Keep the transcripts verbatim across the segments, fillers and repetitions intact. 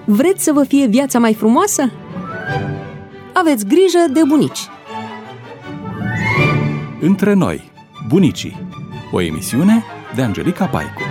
Vreți să vă fie viața mai frumoasă? Aveți grijă de bunici! Între noi, bunicii. O emisiune de Angelica Paicu.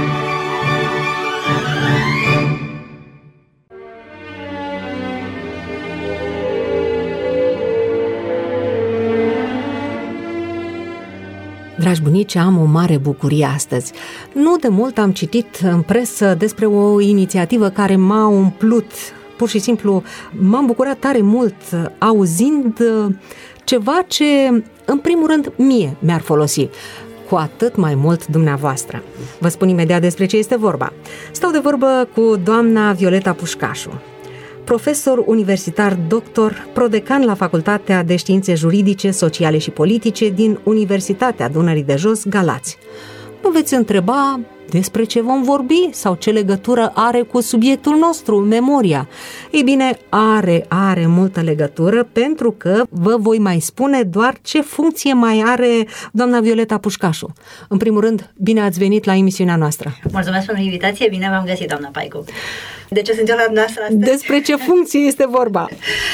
Dragi bunici, am o mare bucurie astăzi. Nu de mult am citit în presă despre o inițiativă care m-a umplut. Pur și simplu m-am bucurat tare mult auzind ceva ce, în primul rând, mie mi-ar folosi. Cu atât mai mult dumneavoastră. Vă spun imediat despre ce este vorba. Stau de vorbă cu doamna Violeta Pușcașu, profesor universitar doctor, prodecan la Facultatea de Științe Juridice, Sociale și Politice din Universitatea Dunării de Jos, Galați. Vă veți întreba despre ce vom vorbi sau ce legătură are cu subiectul nostru, memoria. Ei bine, are, are multă legătură, pentru că vă voi mai spune doar ce funcție mai are doamna Violeta Pușcașu. În primul rând, bine ați venit la emisiunea noastră. Mulțumesc pentru invitație, bine v-am găsit, doamna Paicu. De ce sunt eu la dumneavoastră astăzi? Despre ce funcție este vorba?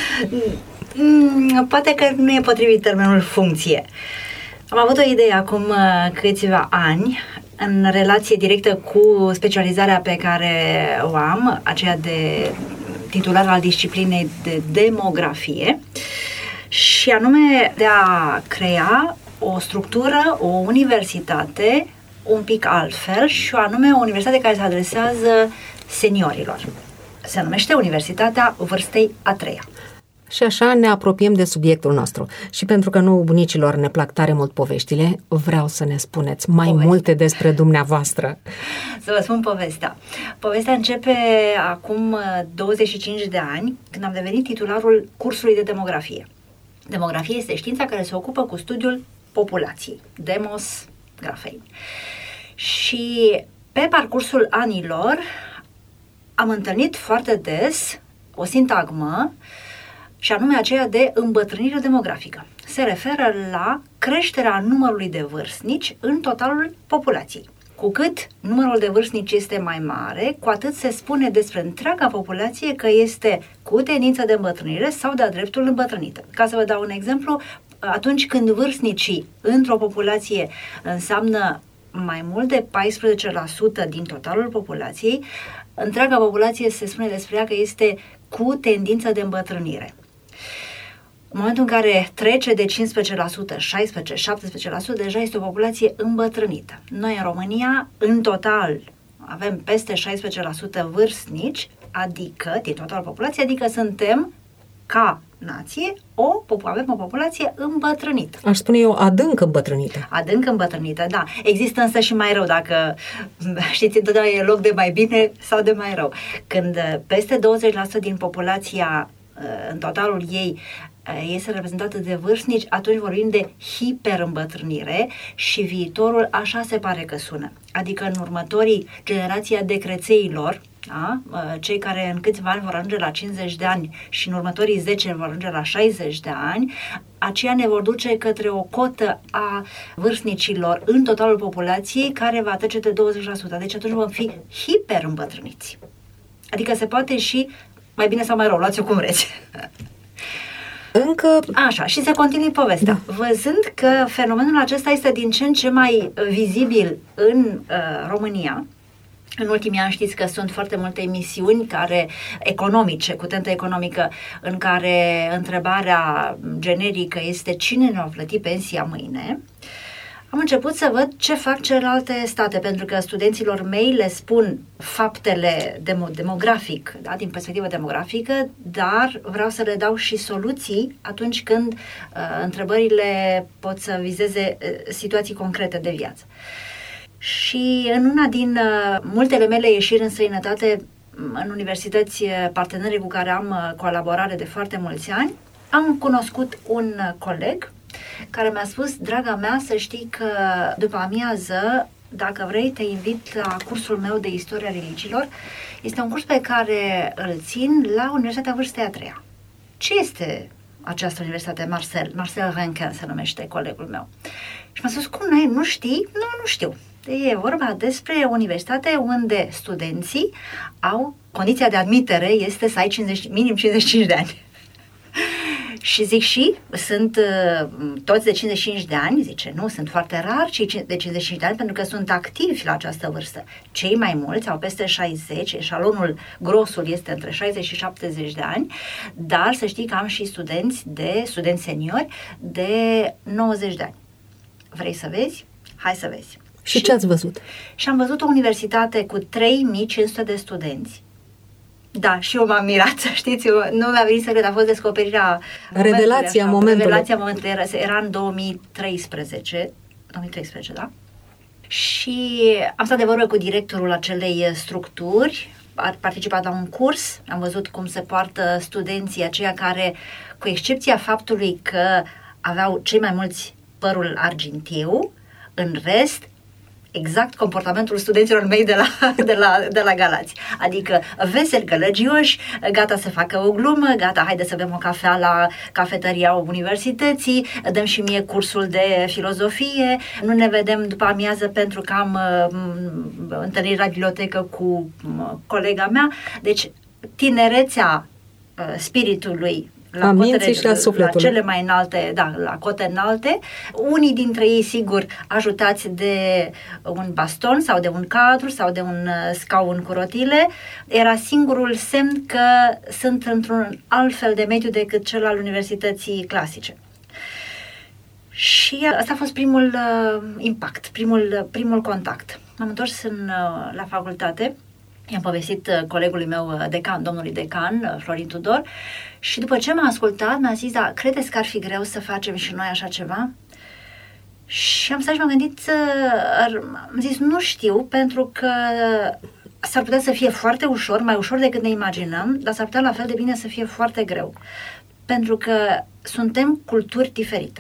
Poate că nu e potrivit termenul funcție. Am avut o idee acum câțiva ani, în relație directă cu specializarea pe care o am, aceea de titular al disciplinei de demografie, și anume de a crea o structură, o universitate un pic altfel, și anume o universitate care se adresează seniorilor. Se numește Universitatea Vârstei a treia. Și așa ne apropiem de subiectul nostru. Și pentru că nouă bunicilor ne plac tare mult poveștile, vreau să ne spuneți mai Poveste. multe despre dumneavoastră. Să vă spun povestea. Povestea începe acum douăzeci și cinci de ani, când am devenit titularul cursului de demografie. Demografie este știința care se ocupă cu studiul populației. Demos, grafein. Și pe parcursul anilor am întâlnit foarte des o sintagmă, și anume aceea de îmbătrânire demografică. Se referă la creșterea numărului de vârstnici în totalul populației. Cu cât numărul de vârstnici este mai mare, cu atât se spune despre întreaga populație că este cu tendință de îmbătrânire sau de-a dreptul îmbătrânită. Ca să vă dau un exemplu, atunci când vârstnicii într-o populație înseamnă mai mult de paisprezece la sută din totalul populației, întreaga populație se spune despre ea că este cu tendință de îmbătrânire. În momentul în care trece de cincisprezece la sută, șaisprezece la sută, șaptesprezece la sută, deja este o populație îmbătrânită. Noi în România, în total, avem peste șaisprezece la sută vârstnici, adică, din totalul populației, adică suntem, ca nație, o, avem o populație îmbătrânită. Aș spune eu adânc îmbătrânită. Adânc îmbătrânită, da. Există însă și mai rău, dacă știți, întotdeauna e loc de mai bine sau de mai rău. Când peste douăzeci la sută din populația, în totalul ei, este reprezentată de vârstnici, atunci vorbim de hiperîmbătrânire și viitorul așa se pare că sună. Adică în următorii generația decrețeilor, da? Cei care în câțiva ani vor ajunge la cincizeci de ani și în următorii zece vor ajunge la șaizeci de ani, aceia ne vor duce către o cotă a vârstnicilor în totalul populației care va trece de douăzeci la sută. Deci atunci vom fi hiperîmbătrâniți. Adică se poate și mai bine sau mai rău, luați-o cum vreți. Încă... Așa, și se continui povestea. Da. Văzând că fenomenul acesta este din ce în ce mai vizibil în uh, România, în ultimii ani știți că sunt foarte multe emisiuni care, economice, cu tentă economică, în care întrebarea generică este cine ne va plăti pensia mâine, am început să văd ce fac celelalte state, pentru că studenților mei le spun faptele demo- demografic, da, din perspectivă demografică, dar vreau să le dau și soluții atunci când uh, întrebările pot să vizeze uh, situații concrete de viață. Și în una din uh, multele mele ieșiri în străinătate, în universități parteneri cu care am colaborare de foarte mulți ani, am cunoscut un coleg care mi-a spus: draga mea, să știi că după amiază, dacă vrei, te invit la cursul meu de istoria religiilor. Este un curs pe care îl țin la Universitatea Vârstei a treia. Ce este această universitate, Marcel, Marcel Rankin se numește colegul meu. Și m-a spus, cum n-ai, nu știi? Nu, nu știu. E vorba despre o universitate unde studenții au, condiția de admitere este să ai cincizeci, minim cincizeci și cinci de ani. Și zic și, sunt uh, toți de cincizeci și cinci de ani, zice, nu, sunt foarte rari cei de cincizeci și cinci de ani pentru că sunt activi la această vârstă. Cei mai mulți au peste șaizeci, eșalonul grosul este între șaizeci și șaptezeci de ani, dar să știi că am și studenți, de, studenți seniori de nouăzeci de ani. Vrei să vezi? Hai să vezi. Și, și ce ați văzut? Și am văzut o universitate cu trei mii cinci sute de studenți. Da, și eu m-am mirat, să știți, eu, nu mi-a venit să cred, a fost descoperirea Revelația așa, momentului. Revelația momentului, era, era în două mii treisprezece, două mii treisprezece, da? Și am stat de vorbă cu directorul acelei structuri, a participat la un curs, am văzut cum se poartă studenții aceia care, cu excepția faptului că aveau cei mai mulți părul argintiu, în rest, exact comportamentul studenților mei de la, de la, de la Galați. Adică veseli, gălăgioși, gata să facă o glumă, gata, haide să bem o cafea la cafetăria universității, dăm și mie cursul de filozofie, nu ne vedem după amiază pentru că am uh, întâlniri la bibliotecă cu uh, colega mea. Deci, tinerețea uh, spiritului la, cotele, și a la cele mai înalte, da, la cote înalte, unii dintre ei, sigur, ajutați de un baston sau de un cadru sau de un scaun cu rotile, era singurul semn că sunt într-un alt fel de mediu decât cel al universității clasice. Și asta a fost primul uh, impact, primul, primul contact. M-am întors în, uh, la facultate. I-am povestit colegului meu decan, domnului decan, Florin Tudor, și după ce m-a ascultat, mi-a zis, da, credeți că ar fi greu să facem și noi așa ceva? Și am stat și m-am gândit, am zis, nu știu, pentru că s-ar putea să fie foarte ușor, mai ușor decât ne imaginăm, dar s-ar putea la fel de bine să fie foarte greu. Pentru că suntem culturi diferite.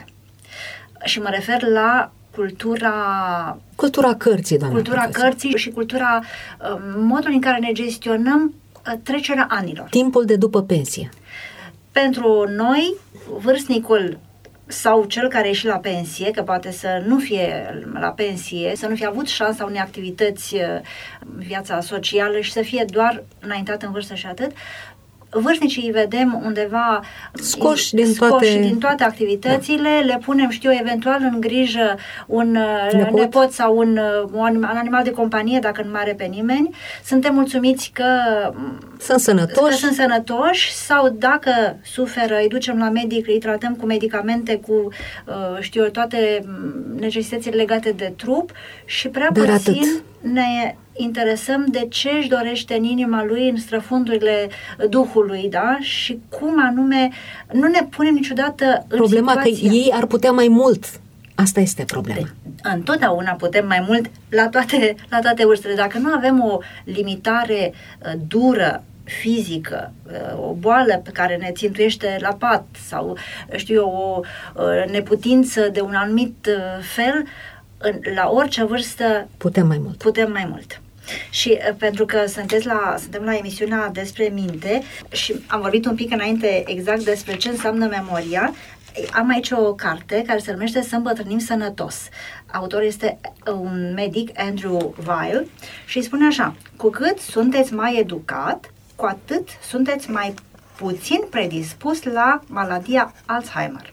Și mă refer la cultura... Cultura cărții, doamna Cultura profesor. cărții și cultura, modul în care ne gestionăm trecerea anilor. Timpul de după pensie. Pentru noi, vârstnicul sau cel care e și la pensie, că poate să nu fie la pensie, să nu fie avut șansa unei activități în viața socială și să fie doar înaintat în vârstă și atât, vârstnicii îi vedem undeva scoși din, scoși toate... din toate activitățile, da. Le punem, știu, eventual în grijă un nepot, nepot sau un, un animal de companie, dacă nu mai are pe nimeni. Suntem mulțumiți că sunt sănătoși. Că sunt sănătoși sau dacă suferă, îi ducem la medic, îi tratăm cu medicamente, cu, știu eu, toate necesitățile legate de trup și prea Dar puțin atât. ne interesăm de ce își dorește în inima lui, în străfundurile Duhului, da? Și cum anume nu ne punem niciodată în problema situația... că ei ar putea mai mult. Asta este problema. De, întotdeauna putem mai mult la toate, la toate vârstele. Dacă nu avem o limitare uh, dură, fizică, uh, o boală pe care ne țintuiește la pat sau, știu eu, o uh, neputință de un anumit uh, fel, în, la orice vârstă putem mai mult. Putem mai mult. Și uh, pentru că sunteți la, suntem la emisiunea despre minte și am vorbit un pic înainte exact despre ce înseamnă memoria, am aici o carte care se numește Să îmbătrânim sănătos. Autorul este un medic, Andrew Weil, și îi spune așa: cu cât sunteți mai educat, cu atât sunteți mai puțin predispus la maladia Alzheimer.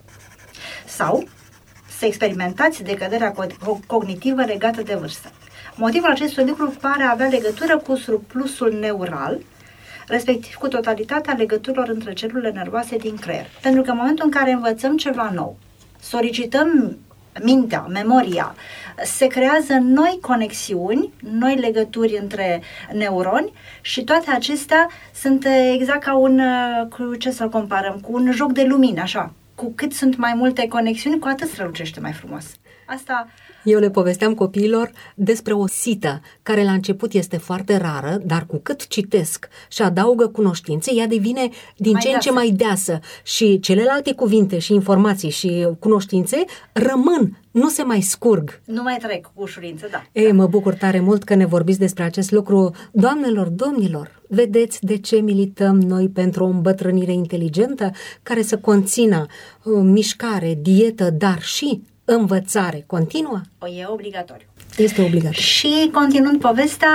Sau să experimentați decăderea cognitivă legată de vârstă. Motivul acestui lucru pare a avea legătură cu surplusul neural, respectiv cu totalitatea legăturilor între celulele nervoase din creier. Pentru că în momentul în care învățăm ceva nou, solicităm mintea, memoria, se creează noi conexiuni, noi legături între neuroni și toate acestea sunt exact ca un, cu ce să-l comparăm, cu un joc de lumină, așa. Cu cât sunt mai multe conexiuni, cu atât strălucește mai frumos. Asta... Eu le povesteam copiilor despre o sită care la început este foarte rară, dar cu cât citesc și adaugă cunoștințe, ea devine din mai ce deasă. în ce mai deasă și celelalte cuvinte și informații și cunoștințe rămân, nu se mai scurg. Nu mai trec cu ușurință, da. Ei, mă bucur tare mult că ne vorbiți despre acest lucru. Doamnelor, domnilor, vedeți de ce milităm noi pentru o îmbătrânire inteligentă care să conțină uh, mișcare, dietă, dar și învățare continuă? O e obligatoriu. Este obligatoriu. Și continuând povestea,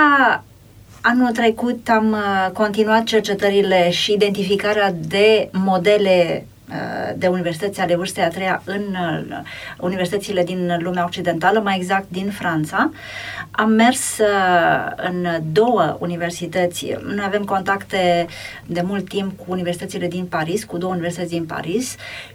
anul trecut am continuat cercetările și identificarea de modele de universități ale vârstei a treia în universitățile din lumea occidentală, mai exact din Franța. Am mers în două universități. Noi avem contacte de mult timp cu universitățile din Paris, cu două universități din Paris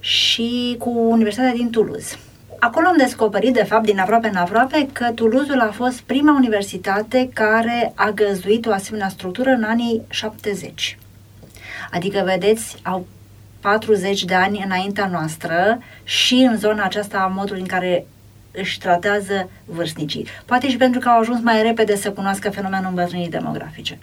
și cu Universitatea din Toulouse. Acolo am descoperit, de fapt, din aproape în aproape, că Toulouse-ul a fost prima universitate care a găzduit o asemenea structură în anii șaptezeci. Adică, vedeți, au patruzeci de ani înaintea noastră și în zona aceasta, modul în care își tratează vârstnicii. Poate și pentru că au ajuns mai repede să cunoască fenomenul îmbătrânirii demografice.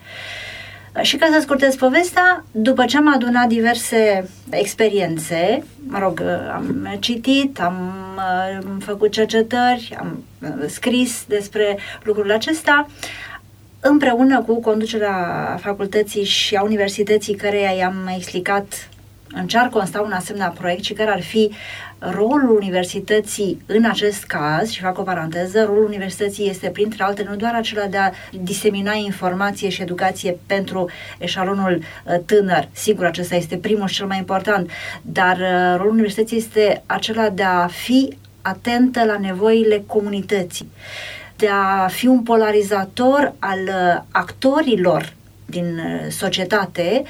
Și ca să scurtez povestea, după ce am adunat diverse experiențe, mă rog, am citit, am făcut cercetări, am scris despre lucrurile acestea, împreună cu conducerea facultății și a universității căreia i-am explicat în ce ar consta un asemenea proiect și care ar fi rolul universității în acest caz, și fac o paranteză, rolul universității este, printre altele, nu doar acela de a disemina informație și educație pentru eșalonul uh, tânăr, sigur, acesta este primul și cel mai important, dar uh, rolul universității este acela de a fi atentă la nevoile comunității, de a fi un polarizator al uh, actorilor din societate,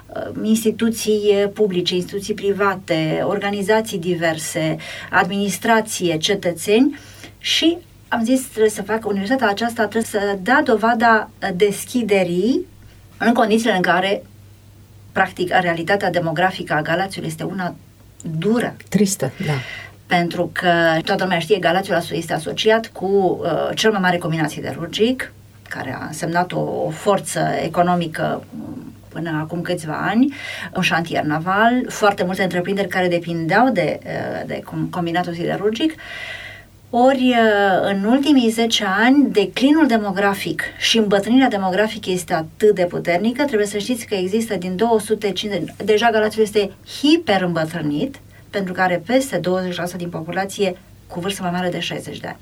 instituții publice, instituții private, organizații diverse, administrație, cetățeni, și am zis trebuie să facă universitatea aceasta, trebuie să dea dovada deschiderii în condițiile în care, practic, realitatea demografică a Galațiului este una dură. Tristă, da. Pentru că toată lumea știe, Galațiul este asociat cu uh, cel mai mare combinat siderurgic, care a însemnat o, o forță economică până acum câțiva ani, un șantier naval, foarte multe întreprinderi care depindeau de, de combinatul siderurgic. Ori, în ultimii zece ani, declinul demografic și îmbătrânirea demografică este atât de puternică, trebuie să știți că există din două sute cincizeci, deja Galațiul este hiper îmbătrânit, pentru că are peste douăzeci la sută din populație cu vârstă mai mare de șaizeci de ani.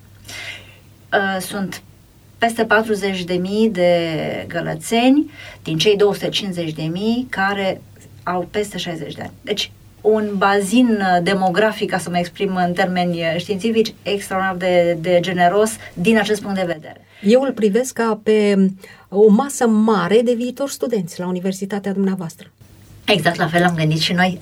Sunt peste patruzeci de mii de gălățeni din cei două sute cincizeci de mii care au peste șaizeci de ani. Deci un bazin demografic, ca să mă exprim în termeni științifici, extraordinar de, de generos din acest punct de vedere. Eu îl privesc ca pe o masă mare de viitori studenți la universitatea dumneavoastră. Exact, la fel am gândit și noi.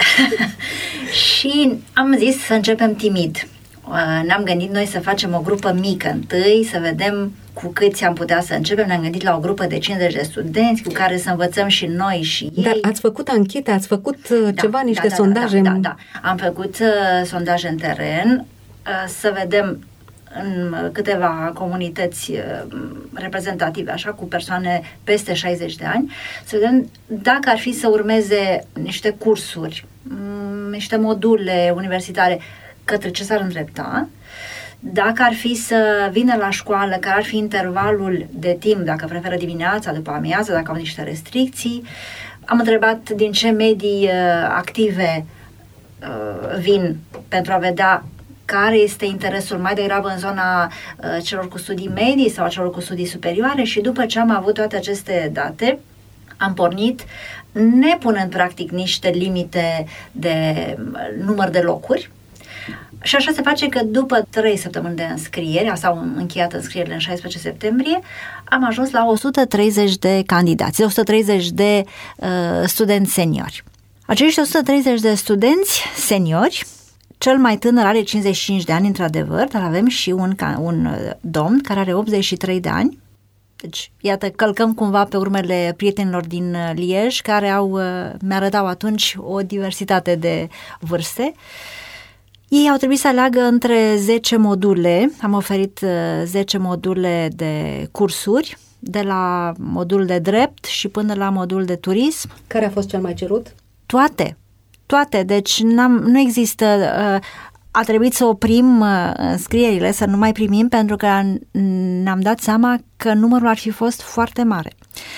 Și am zis să începem timid. Ne-am gândit noi să facem o grupă mică întâi, să vedem cu câți am putea să începem. Ne-am gândit la o grupă de cincizeci de studenți cu care să învățăm și noi și ei. Dar ați făcut anchete, ați făcut da, ceva, niște da, da, sondaje? Da, da, da, da. Am făcut uh, sondaje în teren, uh, să vedem în câteva comunități uh, reprezentative, așa, cu persoane peste șaizeci de ani, să vedem dacă ar fi să urmeze niște cursuri, m- niște module universitare, către ce s-ar îndrepta, dacă ar fi să vină la școală, care ar fi intervalul de timp, dacă preferă dimineața, după amiază, dacă au niște restricții. Am întrebat din ce medii uh, active uh, vin, pentru a vedea care este interesul mai degrabă în zona uh, celor cu studii medii sau a celor cu studii superioare, și după ce am avut toate aceste date, am pornit, nepunând practic niște limite de număr de locuri. Și așa se face că după trei săptămâni de înscriere, s-au încheiat înscrierile în șaisprezece septembrie, am ajuns la o sută treizeci de candidați, o sută treizeci de uh, studenți seniori. Acești o sută treizeci de studenți seniori, cel mai tânăr are cincizeci și cinci de ani, într-adevăr, dar avem și un, un domn care are optzeci și trei de ani. Deci, iată, călcăm cumva pe urmele prietenilor din Liege, care au, mi-arătau atunci o diversitate de vârste. Ei au trebuit să aleagă între zece module, am oferit zece module de cursuri, de la modul de drept și până la modul de turism. Care a fost cel mai cerut? Toate, toate, deci n-am, nu există... Uh, a trebuit să oprim înscrierile, să nu mai primim, pentru că ne-am dat seama că numărul ar fi fost foarte mare.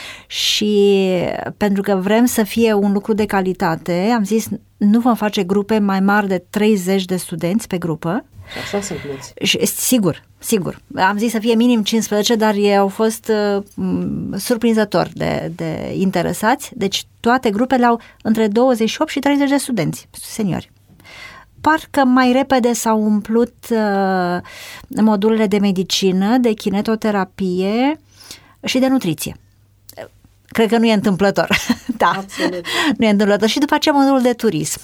Și pentru că vrem să fie un lucru de calitate, am zis nu vom face grupe mai mari de treizeci de studenți pe grupă. Așa sunt mulți. Și, sigur, sigur. Am zis să fie minim cincisprezece, dar ei au fost uh, surprinzători de, de interesați. Deci toate grupele au între douăzeci și opt și treizeci de studenți, seniori. Parcă mai repede s-au umplut uh, modulele de medicină, de kinetoterapie și de nutriție. Cred că nu e întâmplător. Da, absolut. Nu e întâmplător. Și după aceea modulul de turism.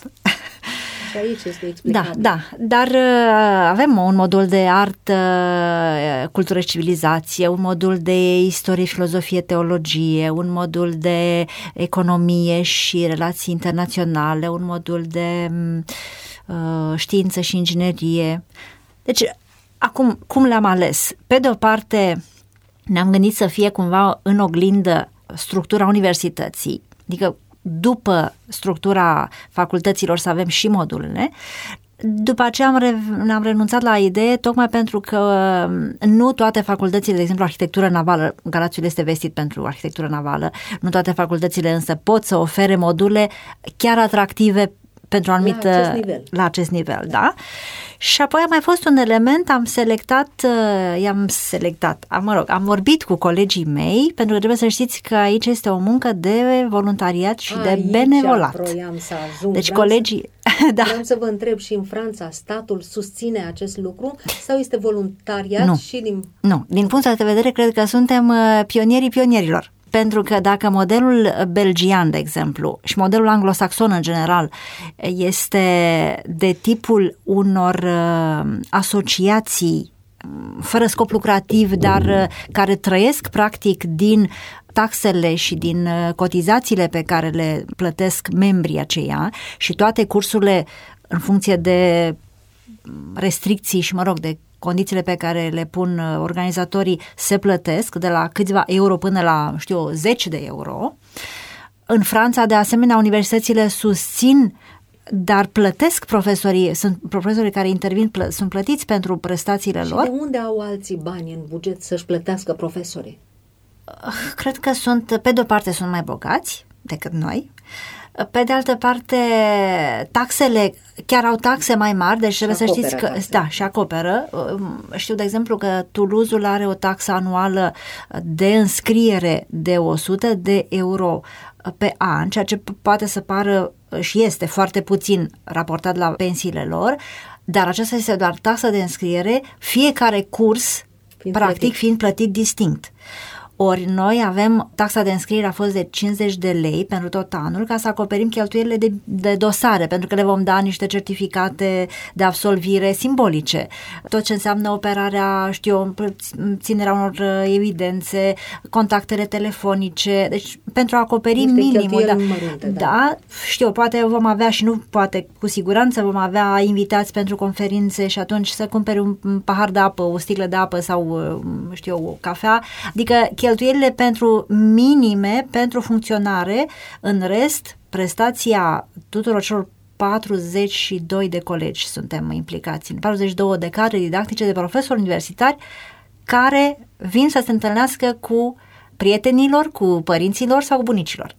Și aici este explicat. Da, da, dar uh, avem un modul de artă, uh, cultură și civilizație, un modul de istorie, filozofie, teologie, un modul de economie și relații internaționale, un modul de uh, știință și inginerie. Deci, acum, cum le-am ales? Pe de o parte, ne-am gândit să fie cumva în oglindă structura universității, adică după structura facultăților să avem și modulele. După aceea am re- ne-am renunțat la idee tocmai pentru că nu toate facultățile, de exemplu arhitectură navală, Galațiul este vestit pentru arhitectură navală, nu toate facultățile însă pot să ofere module chiar atractive pentru anumit, la acest nivel. La acest nivel, da? Și apoi a mai fost un element, am selectat, i-am selectat, am, mă rog, am vorbit cu colegii mei, pentru că trebuie să știți că aici este o muncă de voluntariat și aici de benevolat. Vroiam să ajung. Deci vreau colegii... Să, da. vreau să vă întreb, și în Franța statul susține acest lucru sau este voluntariat? Nu. Și din... Nu, din punctul de vedere cred că suntem pionierii pionierilor. Pentru că dacă modelul belgian, de exemplu, și modelul anglosaxon în general este de tipul unor uh, asociații fără scop lucrativ, dar uh, care trăiesc practic din taxele și din uh, cotizațiile pe care le plătesc membrii aceia și toate cursurile în funcție de restricții și, mă rog, de condițiile pe care le pun organizatorii se plătesc de la câțiva euro până la, știu, zece de euro. În Franța, de asemenea, universitățile susțin, dar plătesc profesorii, sunt profesorii care intervin, plă, sunt plătiți pentru prestațiile și lor. Și de unde au alții bani în buget să-și plătească profesorii? Cred că sunt, pe de-o parte sunt mai bogați decât noi. Pe de altă parte, taxele chiar au taxe mai mari, deci trebuie să știți că taxe. Da, și acoperă. Știu, de exemplu, că Toulouse-ul are o taxă anuală de înscriere de o sută de euro pe an, ceea ce poate să pară și este foarte puțin raportat la pensiile lor, dar aceasta este doar taxa de înscriere, fiecare curs, fiind practic, plătit. fiind plătit distinct. Ori noi avem, taxa de înscriere a fost de cincizeci de lei pentru tot anul ca să acoperim cheltuielile de, de dosare, pentru că le vom da niște certificate de absolvire simbolice. Tot ce înseamnă operarea, știu, ținerea unor evidențe, contactele telefonice, deci pentru a acoperi minimul. Da, mărunte, da. da, știu, poate vom avea și nu poate, cu siguranță vom avea invitați pentru conferințe și atunci să cumperi un pahar de apă, o sticlă de apă sau, știu, o cafea, adică cheltuielile pentru minime, pentru funcționare, în rest, prestația tuturor celor patruzeci și doi de colegi suntem implicați, în patruzeci și două de cadre didactice de profesori universitari care vin să se întâlnească cu prietenilor, cu părinților sau cu bunicilor.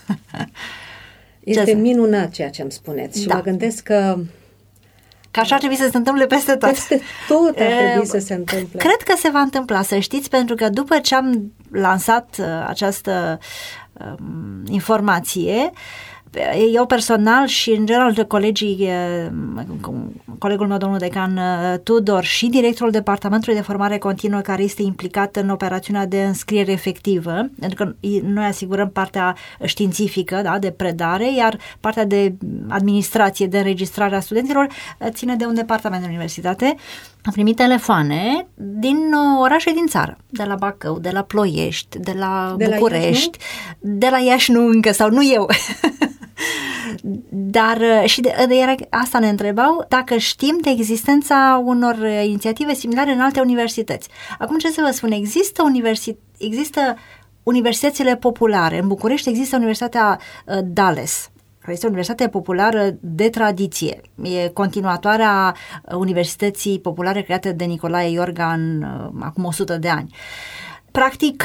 Este minunat ceea ce îmi spuneți și da. Mă gândesc că Că așa ar trebui să se întâmple peste tot. Peste tot ar trebui să se întâmple. Cred că se va întâmpla, să știți, pentru că după ce am lansat această um, informație, eu personal și în general colegii, colegul meu, domnul decan Tudor, și directorul departamentului de formare continuă care este implicat în operațiunea de înscriere efectivă, pentru că noi asigurăm partea științifică, da, de predare, iar partea de administrație, de înregistrare a studenților ține de un departament de universitate. Am primit telefoane din orașe din țară, de la Bacău, de la Ploiești, de la de București, la Iași, de la Iași nu încă, sau nu eu. Dar și de, de, asta ne întrebau dacă știm de existența unor inițiative similare în alte universități. Acum ce să vă spun, există, universi- există universitățile populare. În București există Universitatea uh, Dales, care este o universitate populară de tradiție. E continuatoarea Universității Populare creată de Nicolae Iorga în, acum o sută de ani. Practic,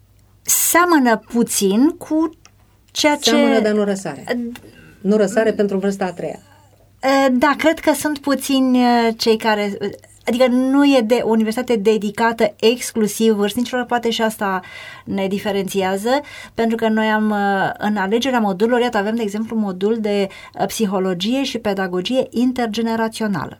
seamănă puțin cu ceea ce... Seamănă, dar nu răsare. Nu răsare pentru vârsta a treia. Da, cred că sunt puțini cei care... Adică nu e de o universitate dedicată exclusiv vârstnicilor, poate și asta ne diferențiază, pentru că noi am, în alegerea modulului, iată, avem, de exemplu, modul de psihologie și pedagogie intergenerațională.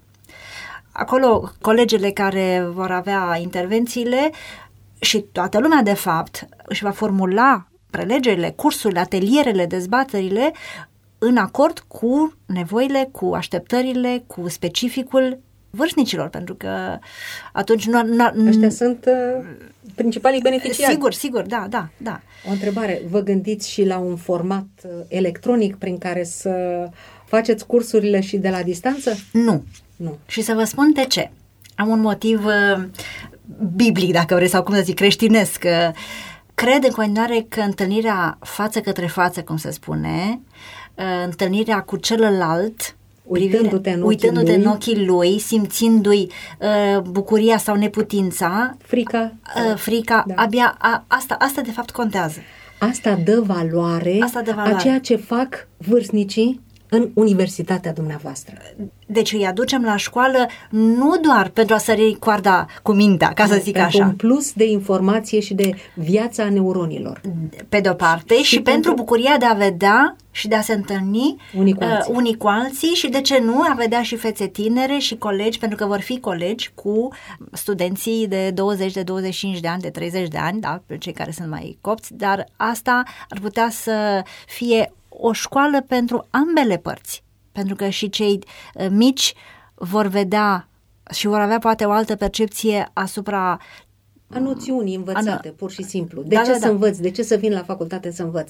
Acolo, colegele care vor avea intervențiile și toată lumea, de fapt, își va formula prelegerile, cursurile, atelierele, dezbaterile în acord cu nevoile, cu așteptările, cu specificul vârstnicilor, pentru că atunci nu... nu Ăștia sunt uh, principalii beneficiari. Sigur, sigur, da, da, da. O întrebare, vă gândiți și la un format uh, electronic prin care să faceți cursurile și de la distanță? Nu. Nu. Și să vă spun de ce. Am un motiv uh, biblic, dacă vreți, sau cum să zic, creștinesc. Uh, cred în continuare că întâlnirea față către față, cum se spune, uh, întâlnirea cu celălalt, uitându-te în ochii, uitându-te lui, în ochii lui, simțindu-i uh, bucuria sau neputința, frica, uh, frica da. abia a, asta, asta de fapt contează. Asta dă valoare, asta dă valoare a ceea ce fac vârstnicii în universitatea dumneavoastră. Deci îi aducem la școală nu doar pentru a sări coarda cu mintea, ca să zic pentru așa. un plus de informație și de viața neuronilor. Pe de-o parte și, și, și pentru, pentru bucuria de a vedea și de a se întâlni unii cu alții. Uh, unii cu alții și de ce nu, a vedea și fețe tinere și colegi, pentru că vor fi colegi cu studenții de douăzeci, de douăzeci și cinci de ani, de treizeci de ani, da, cei care sunt mai copți, dar asta ar putea să fie o școală pentru ambele părți, pentru că și cei mici vor vedea și vor avea poate o altă percepție asupra a noțiunii învățate, pur și simplu. De da, ce da, să da. învăț? De ce să vin la facultate să învăț?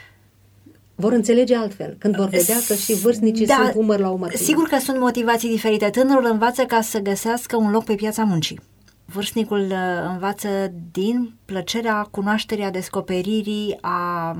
Vor înțelege altfel, când vor vedea că și vârstnicii da, sunt umăr la umăr. Sigur că sunt motivații diferite. Tânărul învață ca să găsească un loc pe piața muncii. Vârstnicul învață din plăcerea cunoașterii, a descoperirii, a...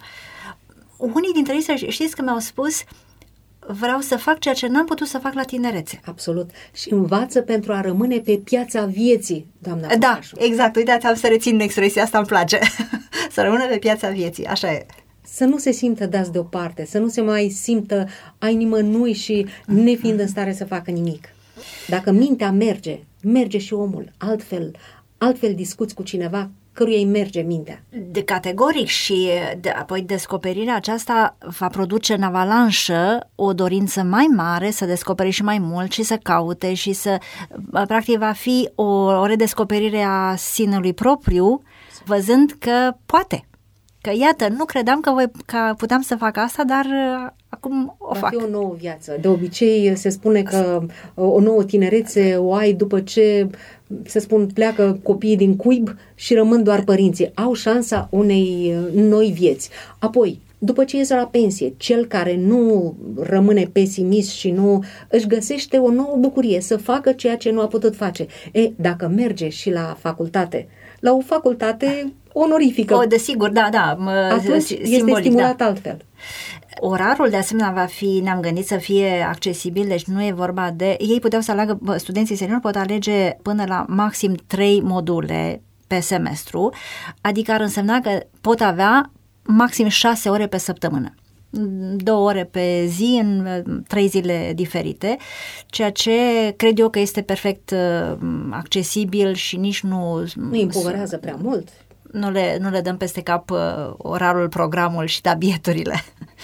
Unii dintre ei, știți că mi-au spus, vreau să fac ceea ce n-am putut să fac la tinerețe. Absolut. Și învață pentru a rămâne pe piața vieții, doamna Da, Păcașu. exact. Uitați, am să rețin expresia asta, îmi place. Să rămână pe piața vieții, așa e. Să nu se simtă dați deoparte, să nu se mai simtă ai nimănui și nefiind în stare să facă nimic. Dacă mintea merge, merge și omul. Altfel, altfel discuți cu cineva căruia îi merge mintea. De categoric și de, apoi descoperirea aceasta va produce în avalanșă o dorință mai mare să descoperi și mai mult și să caute și să, practic va fi o, o redescoperire a sinelui propriu, văzând că poate. Că iată, nu credeam că, voi, că puteam să fac asta, dar acum o va fac. Va fi o nouă viață. De obicei se spune că o nouă tinerețe o ai după ce, se spun, pleacă copiii din cuib și rămân doar părinții. Au șansa unei noi vieți. Apoi, după ce iese la pensie, cel care nu rămâne pesimist și nu își găsește o nouă bucurie să facă ceea ce nu a putut face. E, dacă merge și la facultate, la o facultate onorifică. O, desigur, da, da. Atunci simbolic, este stimulat da. altfel. Orarul, de asemenea, va fi, ne-am gândit să fie accesibil, deci nu e vorba de... Ei puteau să aleagă, studenții seniori pot alege până la maxim trei module pe semestru, adică ar însemna că pot avea maxim șase ore pe săptămână. Două ore pe zi în trei zile diferite, ceea ce cred eu că este perfect uh, accesibil și nici nu... Nu împovărează prea mult. Nu le, nu le dăm peste cap uh, orarul, programul și tabieturile.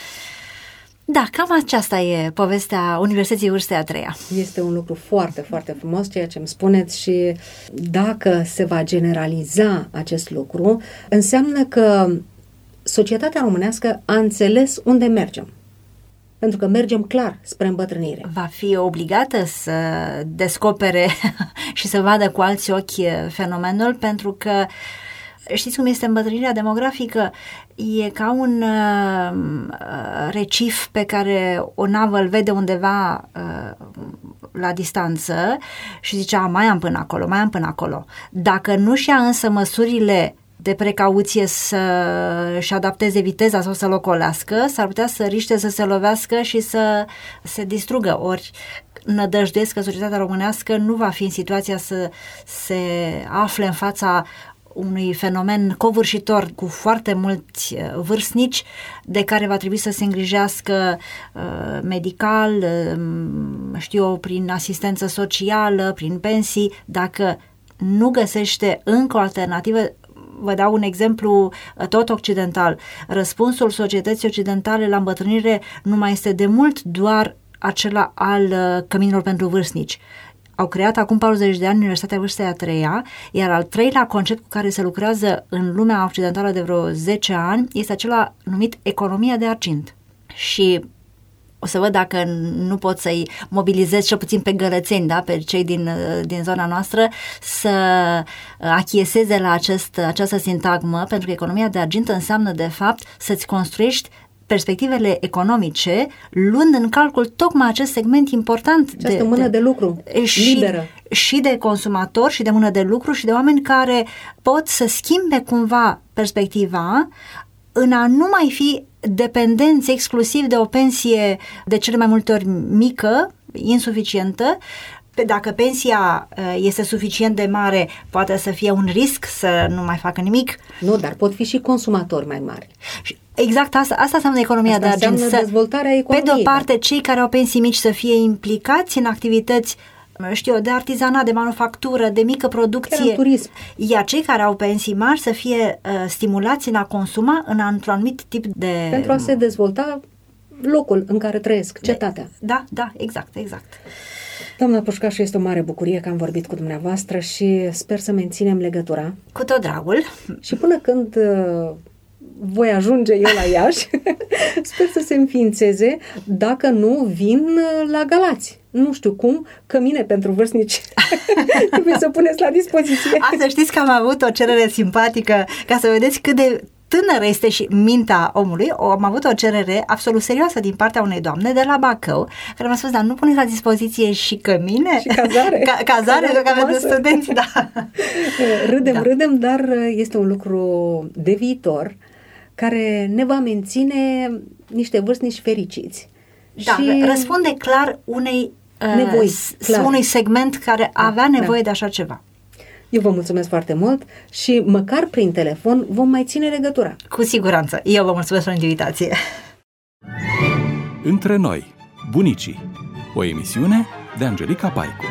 Da, cam aceasta e povestea Universității Vârstei a treia. Este un lucru foarte, foarte frumos ceea ce îmi spuneți și dacă se va generaliza acest lucru, înseamnă că societatea românească a înțeles unde mergem. Pentru că mergem clar spre îmbătrânire. Va fi obligată să descopere și să vadă cu alți ochi fenomenul, pentru că știți cum este îmbătrânirea demografică? E ca un uh, recif pe care o navă îl vede undeva uh, la distanță și zice, a, mai am până acolo, mai am până acolo. Dacă nu-și ia însă măsurile de precauție să-și adapteze viteza sau să-l ocolească, s-ar putea să riște să se lovească și să se distrugă. Ori nădăjduiesc că societatea românească nu va fi în situația să se afle în fața unui fenomen covârșitor cu foarte mulți vârstnici de care va trebui să se îngrijească uh, medical, uh, știu eu, prin asistență socială, prin pensii, dacă nu găsește încă o alternativă. Vă dau un exemplu tot occidental. Răspunsul societății occidentale la îmbătrânire nu mai este de mult doar acela al uh, căminilor pentru vârstnici. Au creat acum patruzeci de ani Universitatea Vârstei a treia, iar al treilea concept cu care se lucrează în lumea occidentală de vreo zece ani este acela numit economia de argint. Și o să văd dacă nu pot să-i mobilizez cel puțin pe gărățeni, da, pe cei din, din zona noastră, să achieseze la acest, această sintagmă, pentru că economia de argint înseamnă de fapt să-ți construiești perspectivele economice, luând în calcul tocmai acest segment important. Această de, mână de, de lucru și, liberă. Și de consumatori, și de mână de lucru, și de oameni care pot să schimbe cumva perspectiva în a nu mai fi dependenți exclusiv de o pensie de cele mai multe ori mică, insuficientă. Dacă pensia este suficient de mare, poate să fie un risc să nu mai facă nimic. Nu, dar pot fi și consumatori mai mari. Exact, asta, asta înseamnă economia asta de argint. Înseamnă dezvoltarea economiei. Pe de o parte, cei care au pensii mici să fie implicați în activități, știu eu, de artizanat, de manufactură, de mică producție. Turism. Iar cei care au pensii mari să fie uh, stimulați în a consuma în într-un anumit tip de... Pentru a se dezvolta locul în care trăiesc, cetatea. Da, da, exact, exact. Doamna Pușcașu, este o mare bucurie că am vorbit cu dumneavoastră și sper să menținem legătura. Cu tot dragul. Și până când uh, voi ajunge eu la Iași, sper să se înființeze, dacă nu vin uh, la Galați. Nu știu cum, cămine pentru vârstnici trebuie să puneți la dispoziție. Asta știți că am avut o cerere simpatică, ca să vedeți cât de tânără este și mintea omului. Am avut o cerere absolut serioasă din partea unei doamne de la Bacău, care mi-a spus, dar nu puneți la dispoziție și cămine? Și cazare. Ca, cazare, cazare că avem de studenți, da. Râdem, da. râdem, dar este un lucru de viitor care ne va menține niște vârstnici fericiți. Da, și răspunde clar unei nevoi, uh, clar. unui segment care da, avea nevoie da. de așa ceva. Eu vă mulțumesc foarte mult și măcar prin telefon vom mai ține legătura. Cu siguranță. Eu vă mulțumesc pentru invitație. Între noi, bunicii. O emisiune de Angelica Paicu.